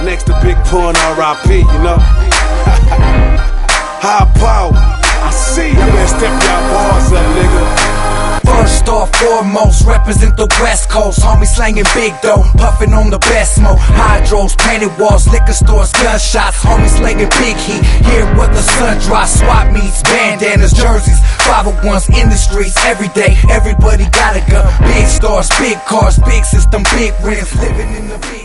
Next to Big Pun, R.I.P., you know. High power, I see you. Man, step y'all bars up, nigga. First off, foremost, represent the West Coast. Homie slanging big dough, puffing on the best smoke. Hydros, painted walls, liquor stores, gunshots. Homie slanging big heat, here where the sun drops. Swap meets, bandanas, jerseys, 501s in the streets every day. Everybody got a gun. Big stars, big cars, big system, big rims, living in the big.